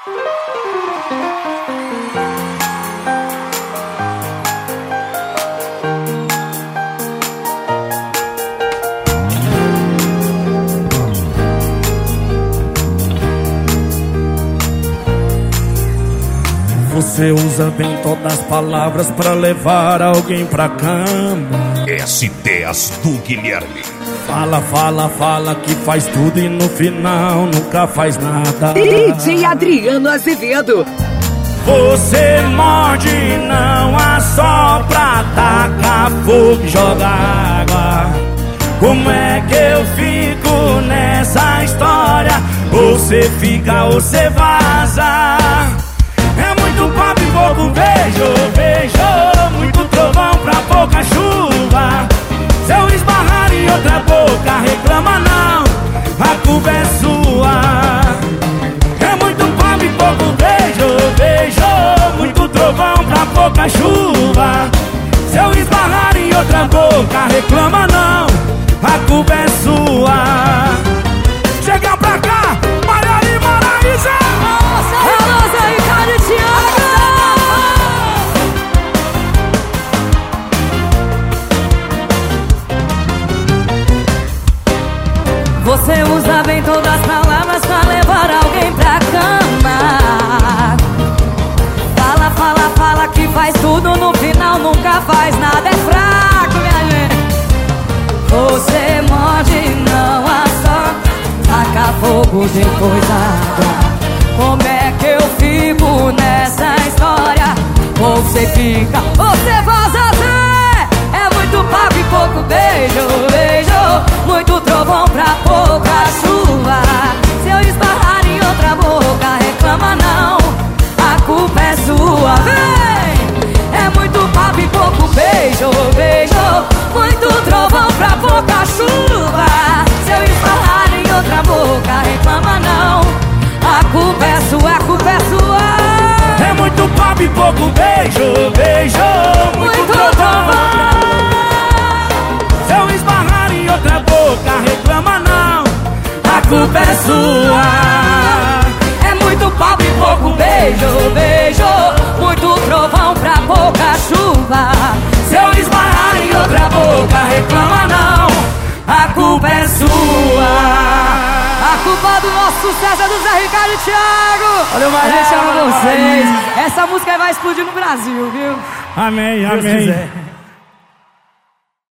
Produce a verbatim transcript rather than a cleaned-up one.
Você usa bem todas as palavras pra levar alguém pra cama. As ideias do Guilherme. Fala, fala, fala que faz tudo e no final nunca faz nada. D J Adriano Azevedo. Você morde, não assopra, taca fogo e joga água. Como é que eu fico nessa história? Você fica ou você vaza. É muito papo e pouco beijo, beijo. Muito trovão pra pouca chuva. Se eu esbarrar em outra boca, reclama não, a culpa é sua. É muito papo e pouco beijo, beijo. Muito trovão pra pouca chuva. Se eu esbarrar em outra boca, reclama não, a culpa é sua. Chega pra cá, Mariane Maraíza. Rosa e Cádio Thiago. Você usa bem todas as palavras pra levar alguém pra cama. Fala, fala, fala que faz tudo, no final nunca faz nada. É fraco, minha gente. Você morde, não assopra, taca fogo, depois água. Como é que eu fico nessa história? Você fica, você vaza, Zé. É muito papo e pouco beijo, beijo. Muito trovão pra pouca chuva. Se eu esbarrar em outra boca, reclama não, a culpa é sua. Vem! É muito papo e pouco beijo, beijo. Muito trovão pra pouca chuva. Se eu esbarrar em outra boca, reclama não, a culpa é sua, a culpa é sua. É muito papo e pouco beijo, beijo. Muito, muito trovão. Se eu esbarrar em outra boca, reclama não, a culpa é sua. É muito papo e pouco beijo, beijo. Muito trovão pra pouca chuva. Se eu esbarrar em outra boca, reclama não, a culpa é sua. A culpa do nosso sucesso é do Zé Ricardo e Thiago. Valeu, a gente ama valeu, vocês. Essa música vai explodir no Brasil, viu? Amém, Deus amém. quiser.